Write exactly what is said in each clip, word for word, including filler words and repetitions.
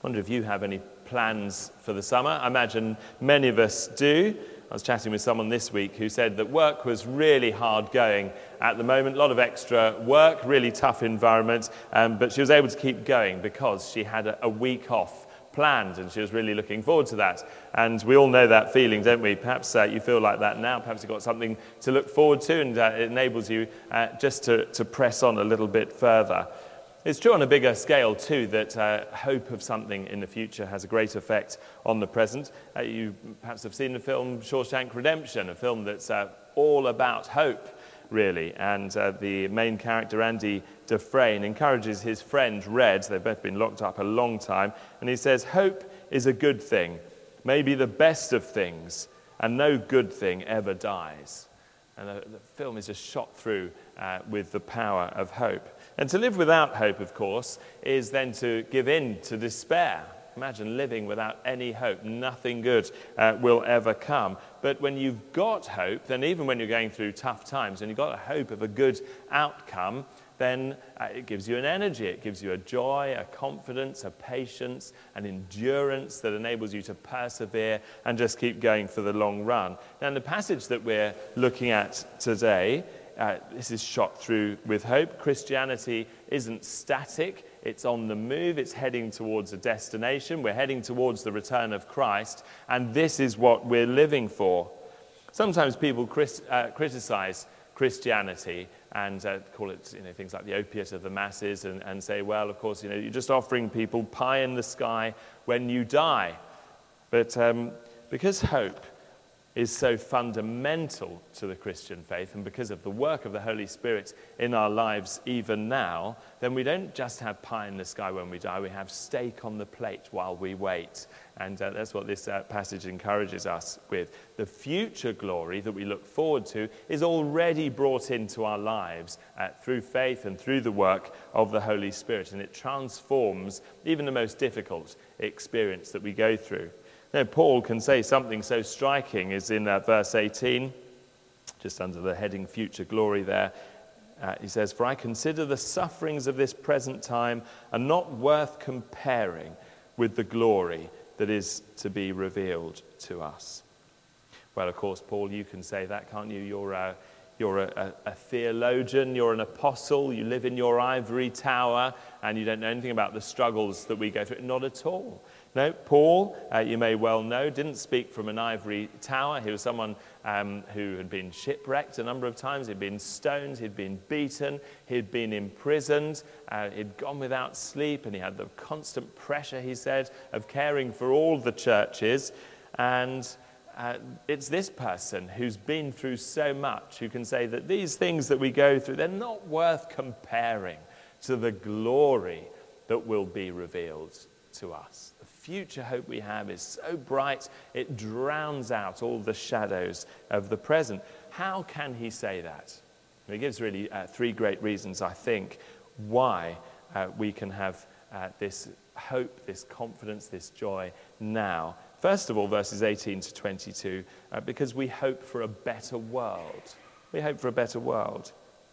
wonder if you have any plans for the summer. I imagine many of us do. I was chatting with someone this week who said that work was really hard going at the moment, a lot of extra work, really tough environment, um, but she was able to keep going because she had a, a week off planned, and she was really looking forward to that. And we all know that feeling, don't we? Perhaps uh, you feel like that now. Perhaps you've got something to look forward to, and uh, it enables you uh, just to, to press on a little bit further. It's true on a bigger scale, too, that uh, hope of something in the future has a great effect on the present. Uh, you perhaps have seen the film Shawshank Redemption, a film that's uh, all about hope, really. And uh, the main character, Andy Dufresne, encourages his friend, Red. They've both been locked up a long time. And he says, hope is a good thing, maybe the best of things, and no good thing ever dies. And the, the film is just shot through uh, with the power of hope. And to live without hope, of course, is then to give in to despair. Imagine living without any hope. Nothing good uh, will ever come. But when you've got hope, then even when you're going through tough times and you've got a hope of a good outcome, then uh, it gives you an energy, it gives you a joy, a confidence, a patience, an endurance that enables you to persevere and just keep going for the long run. Now, in the passage that we're looking at today, uh, this is shot through with hope. Christianity isn't static, it's on the move, it's heading towards a destination. We're heading towards the return of Christ, and this is what we're living for. Sometimes people Chris, uh, criticize Christianity and uh, call it, you know, things like the opiate of the masses, and, and say, well, of course, you know, you're just offering people pie in the sky when you die. But um, because hope is so fundamental to the Christian faith, and because of the work of the Holy Spirit in our lives even now, then we don't just have pie in the sky when we die, we have steak on the plate while we wait. And uh, that's what this uh, passage encourages us with. The future glory that we look forward to is already brought into our lives uh, through faith and through the work of the Holy Spirit, and it transforms even the most difficult experience that we go through. Now, Paul can say something so striking as in uh, verse eighteen, just under the heading future glory there. Uh, he says, "For I consider the sufferings of this present time are not worth comparing with the glory that is to be revealed to us." Well, of course, Paul, you can say that, can't you? You're a, you're a, a theologian, you're an apostle, you live in your ivory tower, and you don't know anything about the struggles that we go through. Not at all. No, Paul, uh, you may well know, didn't speak from an ivory tower. He was someone um, who had been shipwrecked a number of times. He'd been stoned, he'd been beaten, he'd been imprisoned, uh, he'd gone without sleep, and he had the constant pressure, he said, of caring for all the churches. And uh, it's this person who's been through so much who can say that these things that we go through, they're not worth comparing to the glory that will be revealed to us. The future hope we have is so bright, it drowns out all the shadows of the present. How can he say that? He gives really uh, three great reasons, I think, why uh, we can have uh, this hope, this confidence, this joy now. First of all, verses eighteen to twenty-two, uh, because we hope for a better world. We hope for a better world.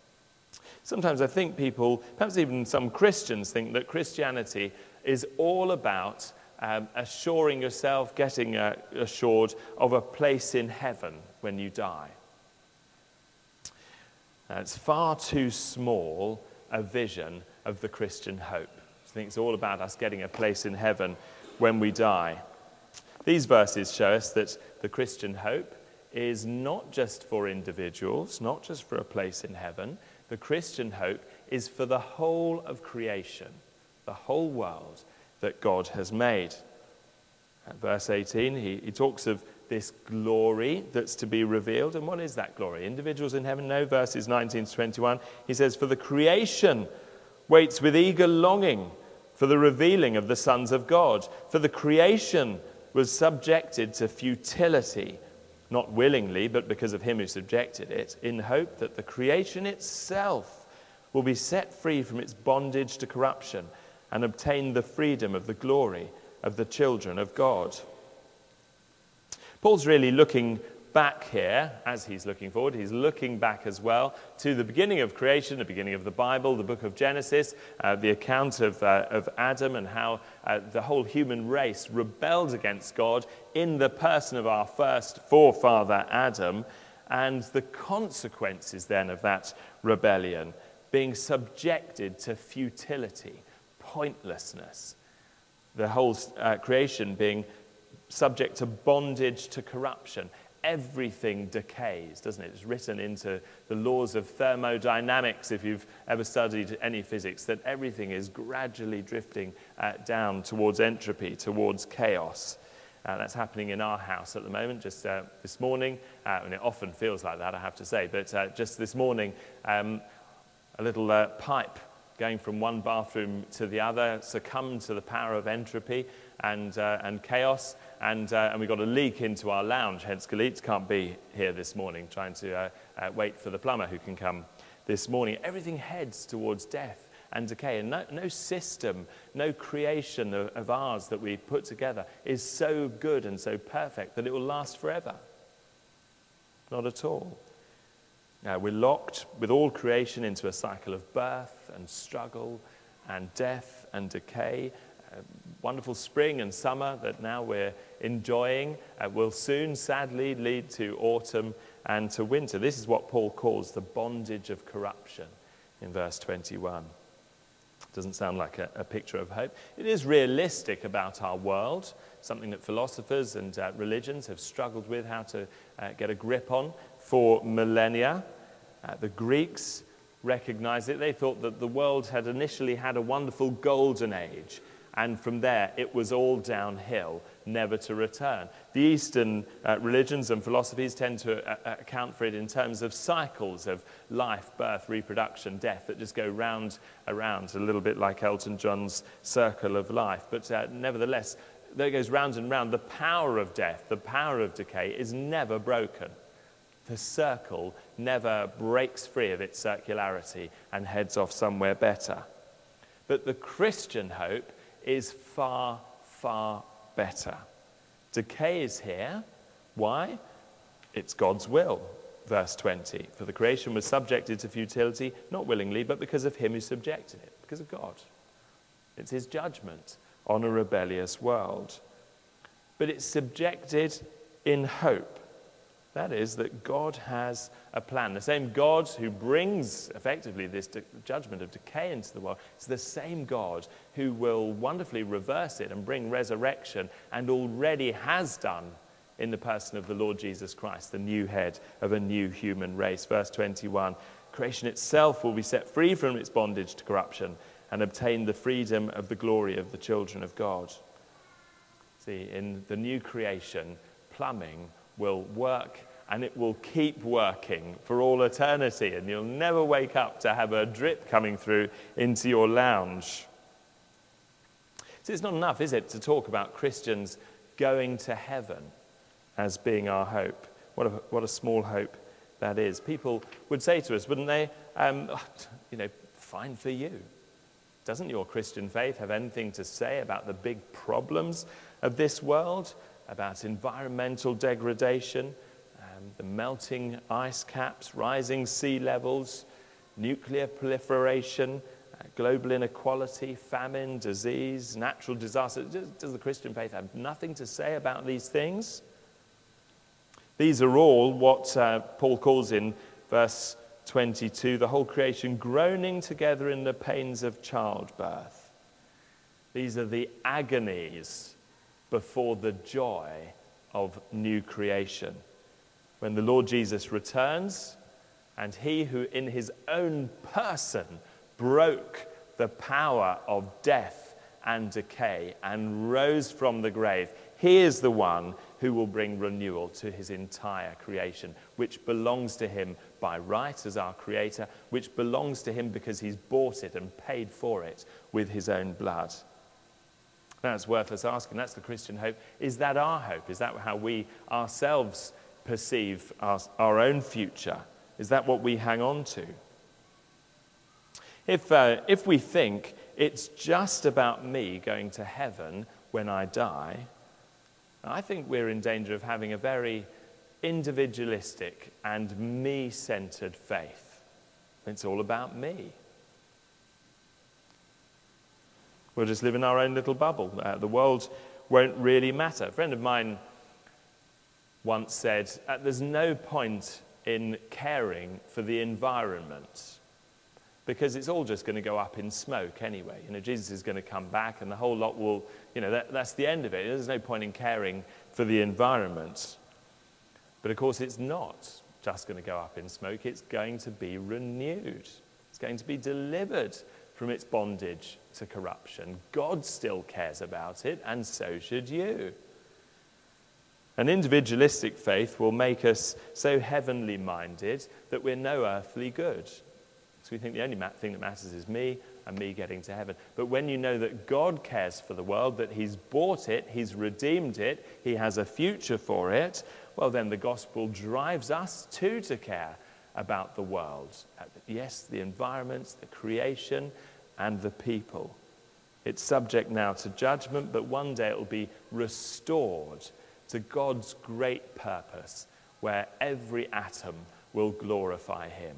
Sometimes I think people, perhaps even some Christians, think that Christianity is all about um, assuring yourself, getting uh, assured of a place in heaven when you die. Now, it's far too small a vision of the Christian hope. I think it's all about us getting a place in heaven when we die. These verses show us that the Christian hope is not just for individuals, not just for a place in heaven. The Christian hope is for the whole of creation, the whole world that God has made. At verse eighteen, he, he talks of this glory that's to be revealed. And what is that glory? Individuals in heaven? No. Verses nineteen to twenty-one, he says, "For the creation waits with eager longing for the revealing of the sons of God. For the creation was subjected to futility, not willingly, but because of him who subjected it, in hope that the creation itself will be set free from its bondage to corruption and obtain the freedom of the glory of the children of God." Paul's really looking back here as he's looking forward. He's looking back as well to the beginning of creation, the beginning of the Bible, the book of Genesis, uh, the account of, uh, of Adam and how uh, the whole human race rebelled against God in the person of our first forefather Adam, and the consequences then of that rebellion, being subjected to futility, pointlessness, the whole uh, creation being subject to bondage to corruption. Everything decays, doesn't it? It's written into the laws of thermodynamics, if you've ever studied any physics, that everything is gradually drifting uh, down towards entropy, towards chaos. Uh, that's happening in our house at the moment. Just uh, this morning, uh, and it often feels like that, I have to say, but uh, just this morning, um, a little uh, pipe going from one bathroom to the other succumbed to the power of entropy and, uh, and chaos, and, uh, and we got a leak into our lounge, hence Galit can't be here this morning, trying to uh, uh, wait for the plumber who can come this morning. Everything heads towards death and decay, and no, no system, no creation of, of ours that we put together is so good and so perfect that it will last forever. Not at all. Now, we're locked with all creation into a cycle of birth and struggle and death and decay. Uh, wonderful spring and summer that now we're enjoying uh, will soon, sadly, lead to autumn and to winter. This is what Paul calls the bondage of corruption in verse twenty-one. Doesn't sound like a, a picture of hope. It is realistic about our world, something that philosophers and uh, religions have struggled with how to uh, get a grip on for millennia. Uh, the Greeks recognized it. They thought that the world had initially had a wonderful golden age, and from there it was all downhill, never to return. The Eastern uh, religions and philosophies tend to uh, account for it in terms of cycles of life, birth, reproduction, death that just go round around, a little bit like Elton John's Circle of Life. But uh, nevertheless, though it goes round and round, the power of death, the power of decay is never broken. The circle never breaks free of its circularity and heads off somewhere better. But the Christian hope is far, far better. Decay is here. Why? It's God's will. Verse twenty, for the creation was subjected to futility, not willingly, but because of him who subjected it, because of God. It's his judgment on a rebellious world. But it's subjected in hope. That is, that God has a plan. The same God who brings, effectively, this de- judgment of decay into the world is the same God who will wonderfully reverse it and bring resurrection, and already has done in the person of the Lord Jesus Christ, the new head of a new human race. Verse twenty-one, creation itself will be set free from its bondage to corruption and obtain the freedom of the glory of the children of God. See, in the new creation, plumbing will work, and it will keep working for all eternity, and you'll never wake up to have a drip coming through into your lounge. So it's not enough, is it, to talk about Christians going to heaven as being our hope. What a, what a small hope that is. People would say to us, wouldn't they, um, you know, fine for you. Doesn't your Christian faith have anything to say about the big problems of this world? About environmental degradation, um, the melting ice caps, rising sea levels, nuclear proliferation, uh, global inequality, famine, disease, natural disaster. Does, does the Christian faith have nothing to say about these things? These are all what uh, Paul calls in verse twenty-two, the whole creation groaning together in the pains of childbirth. These are the agonies before the joy of new creation. When the Lord Jesus returns, and he who in his own person broke the power of death and decay and rose from the grave, he is the one who will bring renewal to his entire creation, which belongs to him by right as our creator, which belongs to him because he's bought it and paid for it with his own blood. That's worth us asking. That's the Christian hope. Is that our hope? Is that how we ourselves perceive our, our own future? Is that what we hang on to? If, uh, if we think it's just about me going to heaven when I die, I think we're in danger of having a very individualistic and me-centered faith. It's all about me. We'll just live in our own little bubble. Uh, the world won't really matter. A friend of mine once said, uh, there's no point in caring for the environment because it's all just going to go up in smoke anyway. You know, Jesus is going to come back and the whole lot will, you know, that, that's the end of it. There's no point in caring for the environment. But of course it's not just going to go up in smoke. It's going to be renewed. It's going to be delivered from its bondage to corruption. God still cares about it, and so should you. An individualistic faith will make us so heavenly minded that we're no earthly good. So we think the only thing that matters is me and me getting to heaven. But when you know that God cares for the world, that he's bought it, he's redeemed it, he has a future for it, well then the gospel drives us too to care about the world. Yes, the environment, the creation, and the people. It's subject now to judgment, but one day it will be restored to God's great purpose, where every atom will glorify him.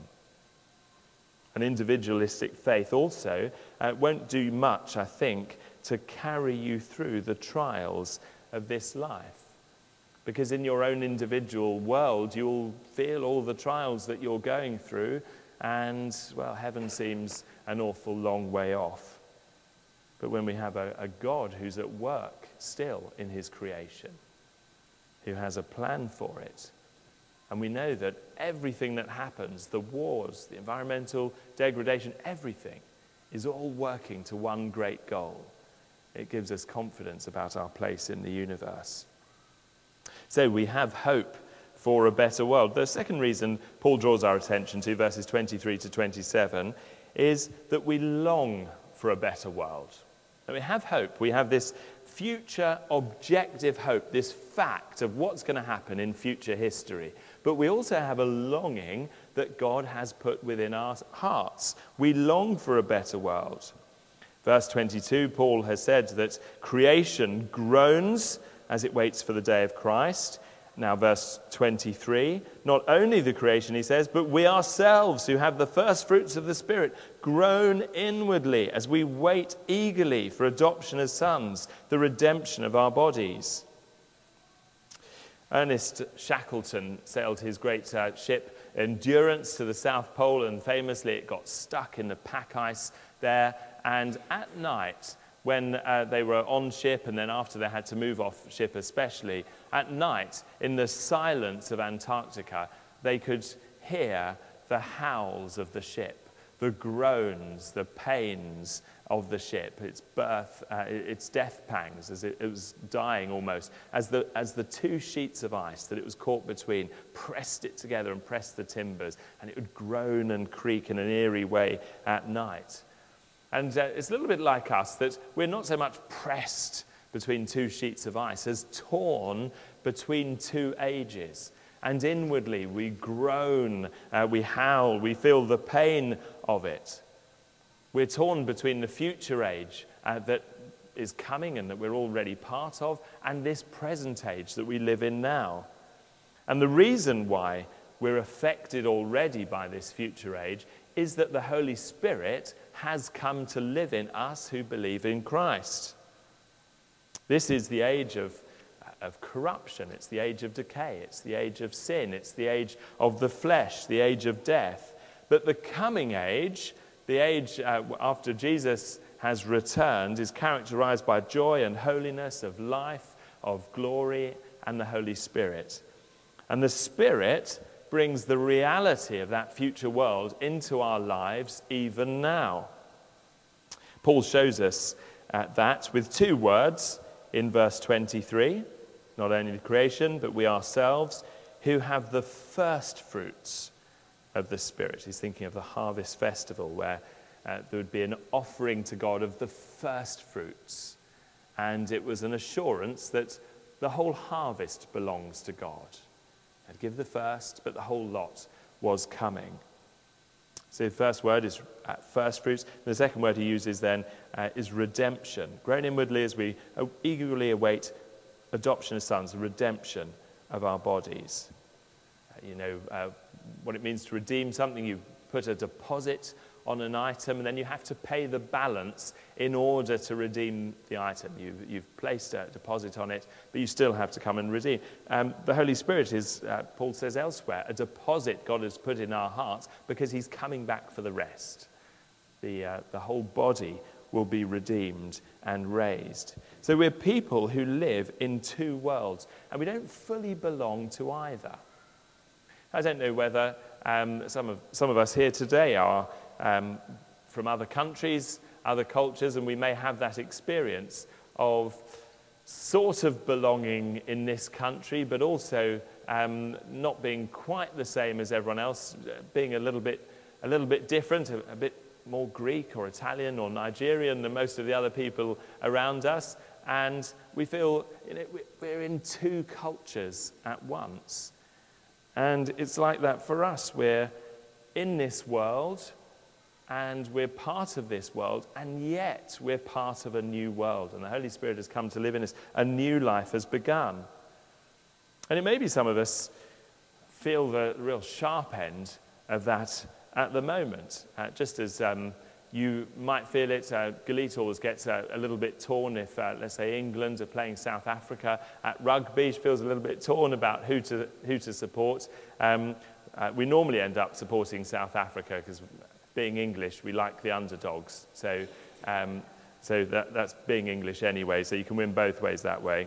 An individualistic faith also uh, won't do much, I think, to carry you through the trials of this life. Because in your own individual world, you'll feel all the trials that you're going through, and, well, heaven seems an awful long way off. But when we have a, a God who's at work still in his creation, who has a plan for it, and we know that everything that happens, the wars, the environmental degradation, everything is all working to one great goal. It gives us confidence about our place in the universe. So we have hope for a better world. The second reason Paul draws our attention to, verses twenty-three to twenty-seven, is that we long for a better world. And we have hope. We have this future objective hope, this fact of what's going to happen in future history. But we also have a longing that God has put within our hearts. We long for a better world. Verse twenty-two, Paul has said that creation groans as it waits for the day of Christ. Now verse twenty-three, not only the creation, he says, but we ourselves who have the first fruits of the Spirit groan inwardly as we wait eagerly for adoption as sons, the redemption of our bodies. Ernest Shackleton sailed his great uh, ship Endurance to the South Pole, and famously it got stuck in the pack ice there. And at night, when uh, they were on ship, and then after they had to move off ship especially, at night, in the silence of Antarctica, they could hear the howls of the ship, the groans, the pains of the ship, its birth, uh, its death pangs as it, it was dying almost, as the, as the two sheets of ice that it was caught between pressed it together and pressed the timbers, and it would groan and creak in an eerie way at night. And uh, it's a little bit like us, that we're not so much pressed between two sheets of ice as torn between two ages. And inwardly we groan, uh, we howl, we feel the pain of it. We're torn between the future age uh, that is coming and that we're already part of, and this present age that we live in now. And the reason why we're affected already by this future age is that the Holy Spirit has come to live in us who believe in Christ. This is the age of, of corruption. It's the age of decay. It's the age of sin. It's the age of the flesh, the age of death. But the coming age, the age uh, after Jesus has returned, is characterized by joy and holiness, of life, of glory, and the Holy Spirit. And the Spirit brings the reality of that future world into our lives even now. Paul shows us uh, that with two words in verse twenty-three, not only the creation, but we ourselves, who have the first fruits of the Spirit. He's thinking of the harvest festival, where uh, there would be an offering to God of the first fruits. And it was an assurance that the whole harvest belongs to God. I'd give the first, but the whole lot was coming. So the first word is uh, first fruits. The second word he uses then uh, is redemption. Grown inwardly as we eagerly await adoption as sons, the redemption of our bodies. you know, uh, what it means to redeem something. You put a deposit on an item, and then you have to pay the balance in order to redeem the item. You've, you've placed a deposit on it, but you still have to come and redeem. Um, the Holy Spirit is, uh, Paul says elsewhere, a deposit God has put in our hearts because he's coming back for the rest. The, uh, the whole body will be redeemed and raised. So we're people who live in two worlds, and we don't fully belong to either. I don't know whether um, some of some of us here today are um, from other countries, other cultures, and we may have that experience of sort of belonging in this country, but also um, not being quite the same as everyone else, being a little bit a little bit different, a, a bit more Greek or Italian or Nigerian than most of the other people around us, and we feel, you know, we're in two cultures at once. And it's like that for us. We're in this world, and we're part of this world, and yet we're part of a new world. And the Holy Spirit has come to live in us. A new life has begun. And it may be some of us feel the real sharp end of that at the moment. Uh, just as um, you might feel it, uh, Galit always gets a, a little bit torn if, uh, let's say, England are playing South Africa at rugby. She feels a little bit torn about who to who to support. Um, uh, we normally end up supporting South Africa because, being English, we like the underdogs. So, um, so that, that's being English anyway. So you can win both ways that way.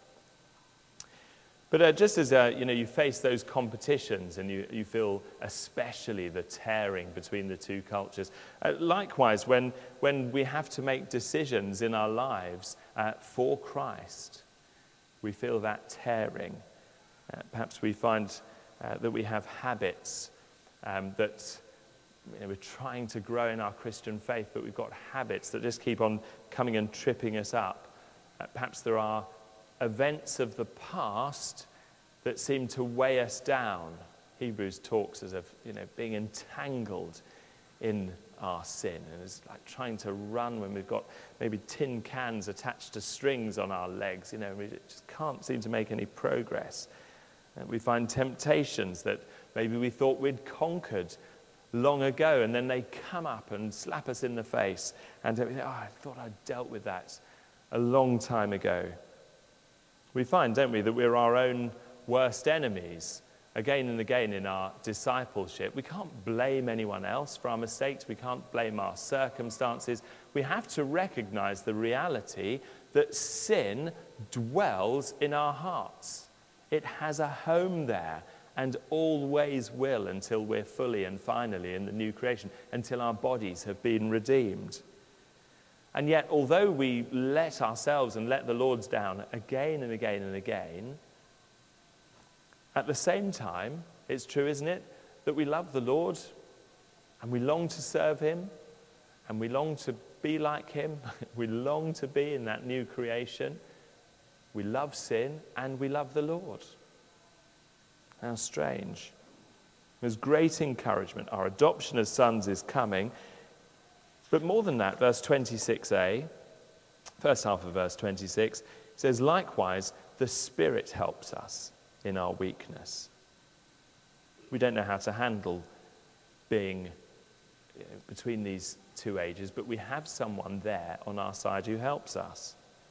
But uh, just as uh, you know, you face those competitions and you, you feel especially the tearing between the two cultures. Uh, likewise, when, when we have to make decisions in our lives uh, for Christ, we feel that tearing. Uh, perhaps we find uh, that we have habits um, that you know, we're trying to grow in our Christian faith, but we've got habits that just keep on coming and tripping us up. Uh, perhaps there are events of the past that seem to weigh us down. Hebrews talks as of, you know, being entangled in our sin, and it's like trying to run when we've got maybe tin cans attached to strings on our legs. You know, we just can't seem to make any progress. And we find temptations that maybe we thought we'd conquered long ago, and then they come up and slap us in the face, and we think, oh, I thought I'd dealt with that a long time ago. We find, don't we, that we're our own worst enemies again and again in our discipleship. We can't blame anyone else for our mistakes. We can't blame our circumstances. We have to recognize the reality that sin dwells in our hearts. It has a home there and always will until we're fully and finally in the new creation, until our bodies have been redeemed. And yet, although we let ourselves and let the Lord's down again and again and again, at the same time, it's true, isn't it, that we love the Lord and we long to serve him and we long to be like him. We long to be in that new creation. We love sin and we love the Lord. How strange. There's great encouragement. Our adoption as sons is coming. But more than that, verse twenty-six a, first half of verse twenty-six, says, likewise, the Spirit helps us in our weakness. We don't know how to handle being you know, between these two ages, but we have someone there on our side who helps us.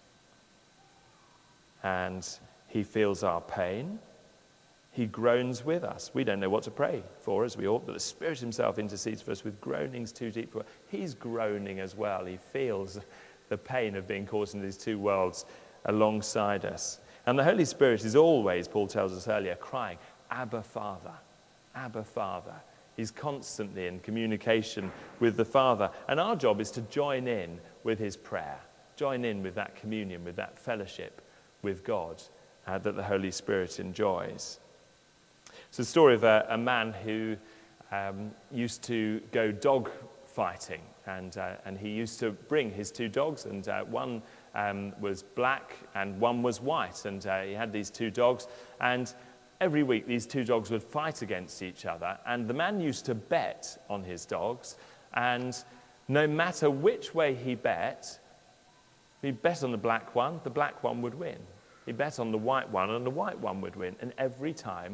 And he feels our pain. He groans with us. We don't know what to pray for as we ought, but the Spirit himself intercedes for us with groanings too deep for us. He's groaning as well. He feels the pain of being caught in these two worlds alongside us. And the Holy Spirit is always, Paul tells us earlier, crying, Abba, Father, Abba, Father. He's constantly in communication with the Father. And our job is to join in with his prayer, join in with that communion, with that fellowship with God uh, that the Holy Spirit enjoys. It's the story of a, a man who um, used to go dog fighting, and uh, and he used to bring his two dogs, and uh, one um, was black and one was white, and uh, he had these two dogs, and every week these two dogs would fight against each other, and the man used to bet on his dogs, and no matter which way he bet, he'd bet on the black one, the black one would win. He'd bet on the white one, and the white one would win, and every time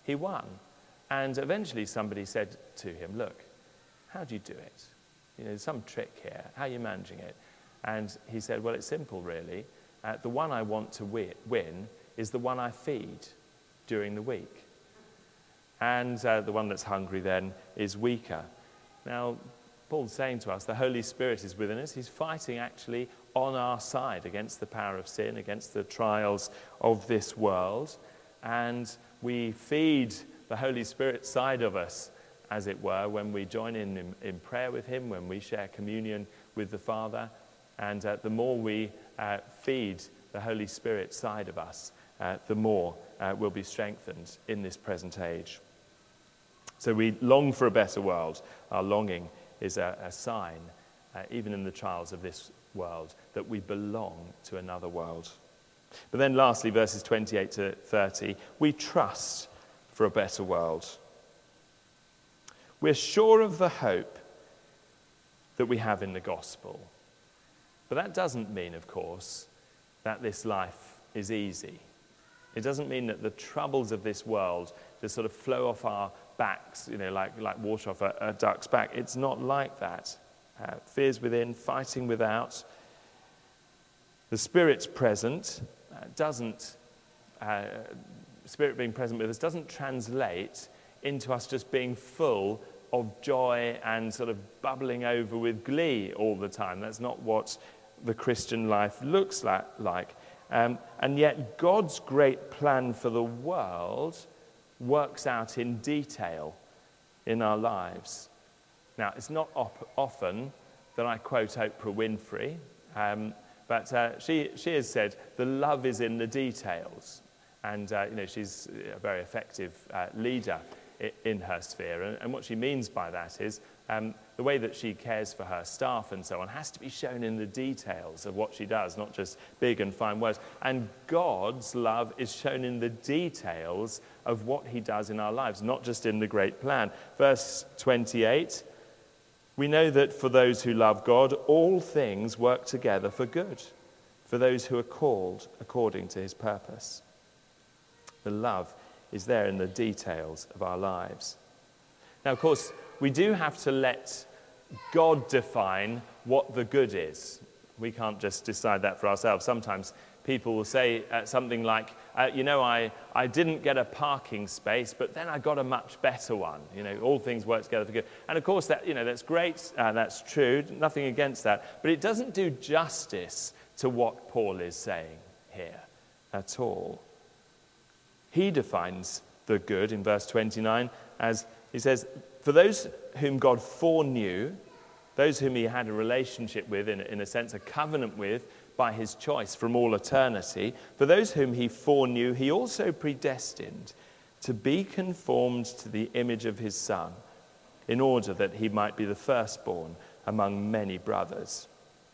he won. And eventually somebody said to him, look, how do you do it? You know, there's some trick here. How are you managing it? And he said, well, it's simple, really. Uh, the one I want to wi- win is the one I feed during the week. And uh, the one that's hungry then is weaker. Now, Paul's saying to us, the Holy Spirit is within us. He's fighting actually on our side against the power of sin, against the trials of this world. And we feed the Holy Spirit side of us, as it were, when we join in in, in prayer with him, when we share communion with the Father. And uh, the more we uh, feed the Holy Spirit side of us, uh, the more uh, we'll be strengthened in this present age. So we long for a better world. Our longing is a, a sign, uh, even in the trials of this world, that we belong to another world. But then lastly, verses twenty-eight to thirty, we trust for a better world. We're sure of the hope that we have in the gospel. But that doesn't mean, of course, that this life is easy. It doesn't mean that the troubles of this world just sort of flow off our backs, you know, like, like water off a, a duck's back. It's not like that. Uh, fears within, fighting without. The Spirit's present uh, doesn't, uh, Spirit being present with us doesn't translate into us just being full of joy and sort of bubbling over with glee all the time. That's not what the Christian life looks like. Um, and yet God's great plan for the world works out in detail in our lives. Now, it's not op- often that I quote Oprah Winfrey, um, but uh, she, she has said, the love is in the details. And, uh, you know, she's a very effective uh, leader in her sphere. And, and what she means by that is um, the way that she cares for her staff and so on has to be shown in the details of what she does, not just big and fine words. And God's love is shown in the details of what he does in our lives, not just in the great plan. Verse twenty-eight, we know that for those who love God, all things work together for good, for those who are called according to his purpose. The love is there in the details of our lives. Now, of course, we do have to let God define what the good is. We can't just decide that for ourselves. Sometimes people will say uh, something like, uh, you know, I, I didn't get a parking space, but then I got a much better one. You know, all things work together for good. And of course, that, you know, that's great, uh, that's true, nothing against that. But it doesn't do justice to what Paul is saying here at all. He defines the good in verse twenty-nine as, he says, for those whom God foreknew, those whom he had a relationship with, in, in a sense, a covenant with, by his choice from all eternity, for those whom he foreknew, he also predestined to be conformed to the image of his Son, in order that he might be the firstborn among many brothers.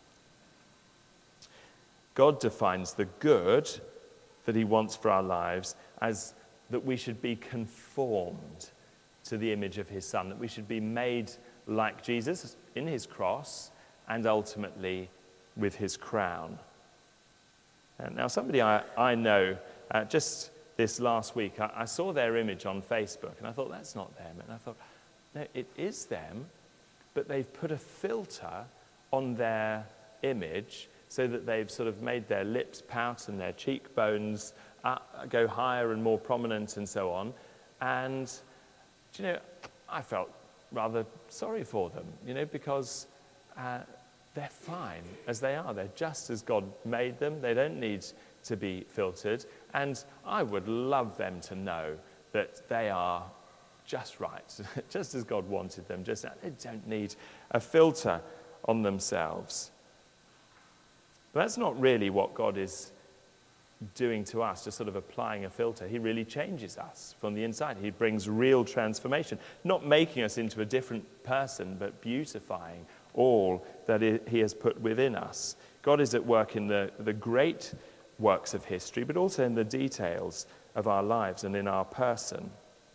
God defines the good that he wants for our lives as that we should be conformed to the image of his Son, that we should be made like Jesus in his cross and ultimately with his crown. And now somebody I, I know, uh, just this last week, I, I saw their image on Facebook and I thought, that's not them. And I thought, no, it is them, but they've put a filter on their image so that they've sort of made their lips pout and their cheekbones uh, go higher and more prominent and so on. And, do you know, I felt rather sorry for them, you know, because uh, they're fine as they are. They're just as God made them. They don't need to be filtered. And I would love them to know that they are just right, just as God wanted them. Just they don't need a filter on themselves. But that's not really what God is doing to us, just sort of applying a filter. He really changes us from the inside. He brings real transformation, not making us into a different person, but beautifying all that he has put within us. God is at work in the, the great works of history, but also in the details of our lives and in our person.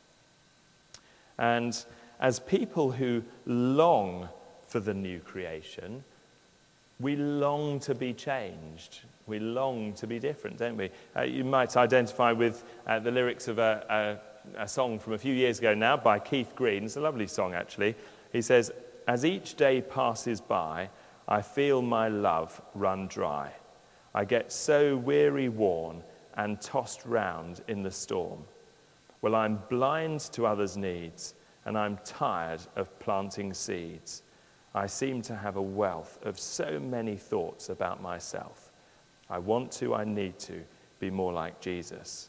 And as people who long for the new creation, we long to be changed. We long to be different, don't we? Uh, you might identify with uh, the lyrics of a, a song from a few years ago now by Keith Green. It's a lovely song, actually. He says, "As each day passes by, I feel my love run dry. I get so weary, worn, and tossed round in the storm. Well, I'm blind to others' needs, and I'm tired of planting seeds. I seem to have a wealth of so many thoughts about myself. I want to, I need to, be more like Jesus."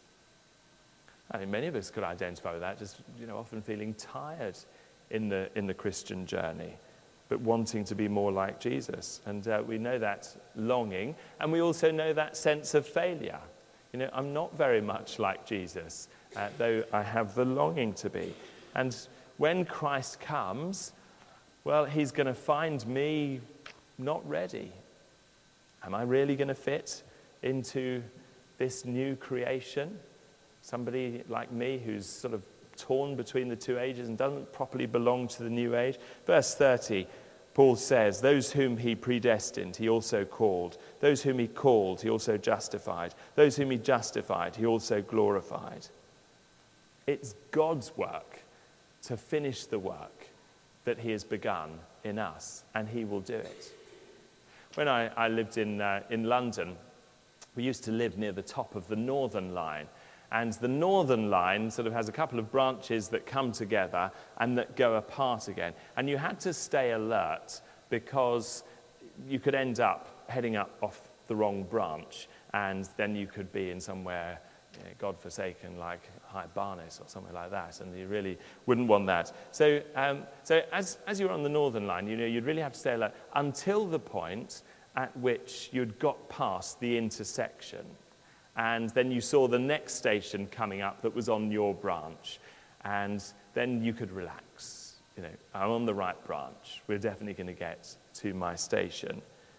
I mean, many of us could identify with that, just, you know, often feeling tired in the, in the Christian journey, but wanting to be more like Jesus. And uh, we know that longing, and we also know that sense of failure. You know, I'm not very much like Jesus, uh, though I have the longing to be. And when Christ comes, well, he's going to find me not ready. Am I really going to fit into this new creation? Somebody like me who's sort of torn between the two ages and doesn't properly belong to the new age. Verse thirty, Paul says, "Those whom he predestined, he also called. Those whom he called, he also justified. Those whom he justified, he also glorified." It's God's work to finish the work that he has begun in us, and he will do it. When I, I lived in, uh, in London, we used to live near the top of the Northern Line. And the Northern Line sort of has a couple of branches that come together and that go apart again. And you had to stay alert because you could end up heading up off the wrong branch, and then you could be in somewhere, you know, God-forsaken, like High Barnes or somewhere like that, and you really wouldn't want that. So, um, so as, as you're on the Northern Line, you know, you'd really have to stay alert until the point at which you'd got past the intersection. And then you saw the next station coming up that was on your branch. And then you could relax. You know, I'm on the right branch. We're definitely going to get to my station.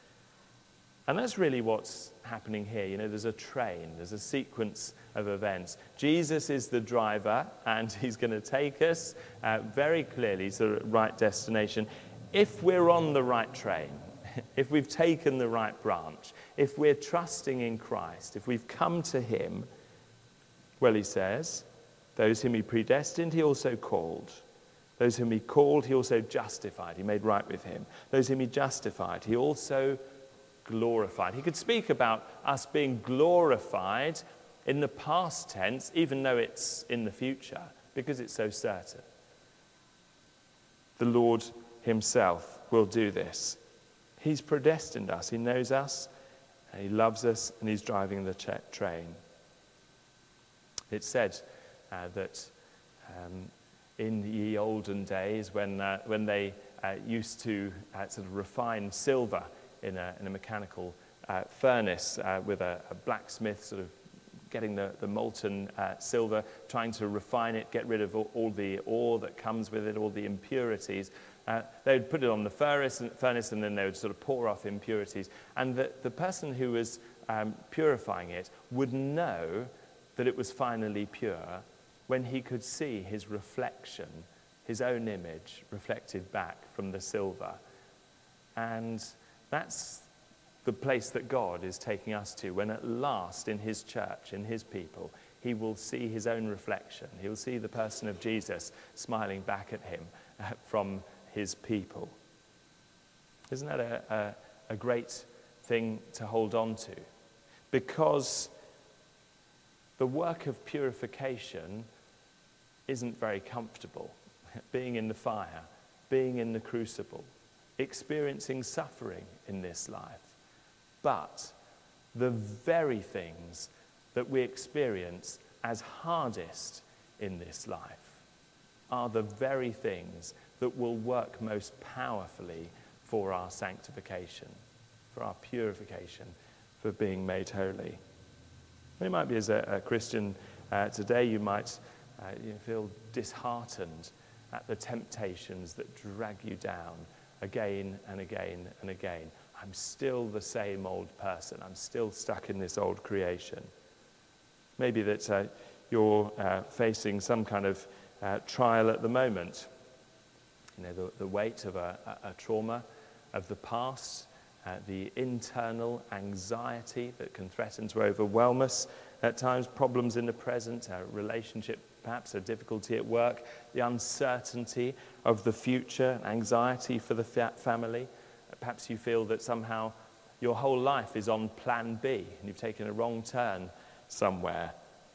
And that's really what's happening here. You know, there's a train. There's a sequence of events. Jesus is the driver, and he's going to take us uh, very clearly to the right destination. If we're on the right train, if we've taken the right branch, if we're trusting in Christ, if we've come to him, well, he says, those whom he predestined, he also called. Those whom he called, he also justified. He made right with him. Those whom he justified, he also glorified. He could speak about us being glorified in the past tense, even though it's in the future, because it's so certain. The Lord himself will do this. He's predestined us. He knows us, and he loves us, and he's driving the tra- train. It's said uh, that um, in the olden days, when uh, when they uh, used to uh, sort of refine silver in a, in a mechanical uh, furnace uh, with a, a blacksmith sort of getting the, the molten uh, silver, trying to refine it, get rid of all, all the ore that comes with it, all the impurities. Uh, they would put it on the furnace and, furnace and then they would sort of pour off impurities. And the, the person who was um, purifying it would know that it was finally pure when he could see his reflection, his own image reflected back from the silver. And that's the place that God is taking us to, when at last in his church, in his people, he will see his own reflection. He will see the person of Jesus smiling back at him uh, from his people. Isn't that a, a, a great thing to hold on to? Because the work of purification isn't very comfortable. Being in the fire, being in the crucible, experiencing suffering in this life. But the very things that we experience as hardest in this life are the very things that will work most powerfully for our sanctification, for our purification, for being made holy. It might be as a, a Christian uh, today, you might uh, you feel disheartened at the temptations that drag you down again and again and again. I'm still the same old person. I'm still stuck in this old creation. Maybe that uh, you're uh, facing some kind of uh, trial at the moment. You know, the, the weight of a, a, a trauma of the past uh, the internal anxiety that can threaten to overwhelm us at times, problems in the present, a relationship, perhaps a difficulty at work, the uncertainty of the future, anxiety for the fa- family. Perhaps you feel that somehow your whole life is on plan B and you've taken a wrong turn somewhere.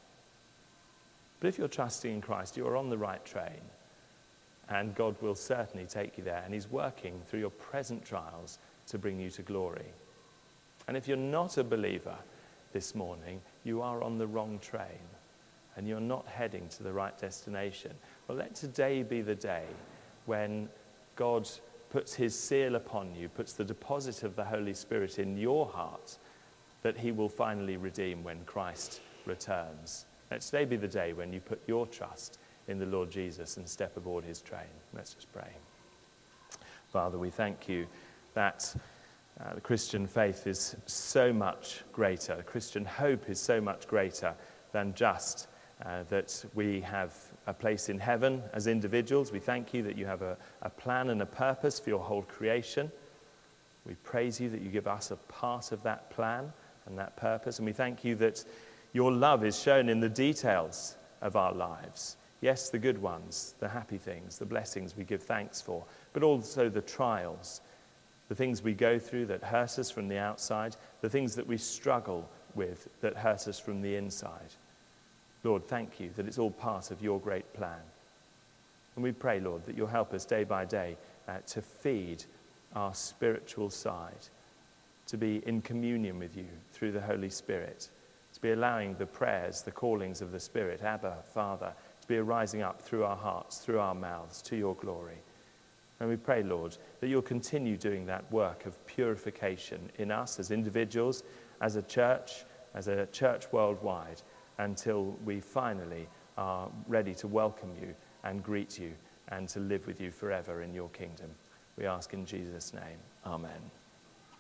But if you're trusting in Christ, you're on the right train, and God will certainly take you there, and he's working through your present trials to bring you to glory. And if you're not a believer this morning, you are on the wrong train and you're not heading to the right destination. Well, let today be the day when God puts his seal upon you, puts the deposit of the Holy Spirit in your heart, that he will finally redeem when Christ returns. Let today be the day when you put your trust in the Lord Jesus and step aboard his train. Let's just pray. Father, we thank you that uh, the Christian faith is so much greater. The Christian hope is so much greater than just uh, that we have a place in heaven as individuals. We thank you that you have a, a plan and a purpose for your whole creation. We praise you that you give us a part of that plan and that purpose. And we thank you that your love is shown in the details of our lives. Yes, the good ones, the happy things, the blessings we give thanks for, but also the trials, the things we go through that hurt us from the outside, the things that we struggle with that hurt us from the inside. Lord, thank you that it's all part of your great plan. And we pray, Lord, that you'll help us day by day uh, to feed our spiritual side, to be in communion with you through the Holy Spirit, to be allowing the prayers, the callings of the Spirit, Abba, Father, to be arising up through our hearts, through our mouths, to your glory. And we pray, Lord, that you'll continue doing that work of purification in us as individuals, as a church, as a church worldwide, until we finally are ready to welcome you and greet you and to live with you forever in your kingdom. We ask in Jesus' name. Amen.